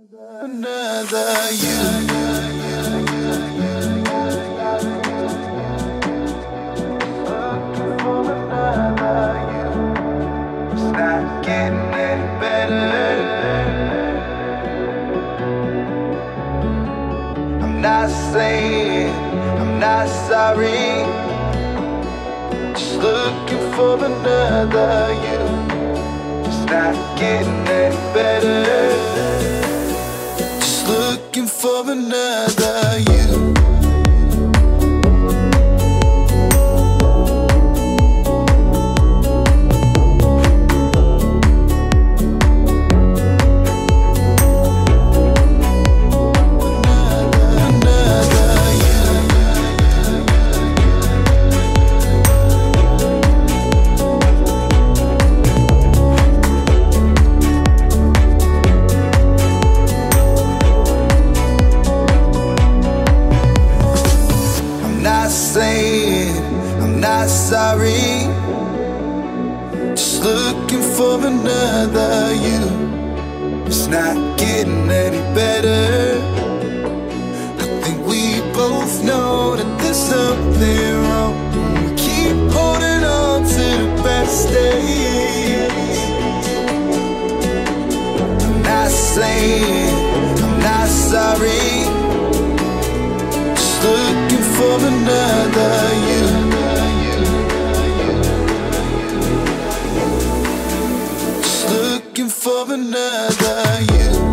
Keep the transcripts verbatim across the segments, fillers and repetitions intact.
Another you. Looking for another you. It's not getting any better. I'm not saying I'm not sorry. Just looking for another you. It's not getting any better. Looking for another you. Saying I'm not sorry. Just looking for another you. It's not getting any better. I think we both know that there's something wrong. We keep holding on to the best days. I'm not saying I'm not sorry. Looking for another you. Just looking for another you.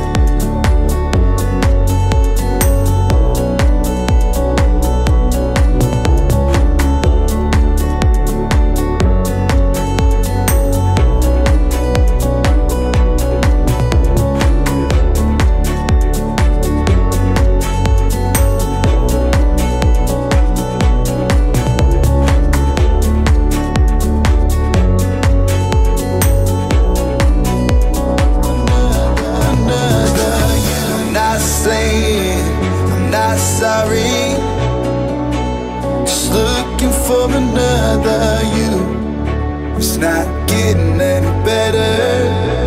Sorry, just looking for another you. It's not getting any better.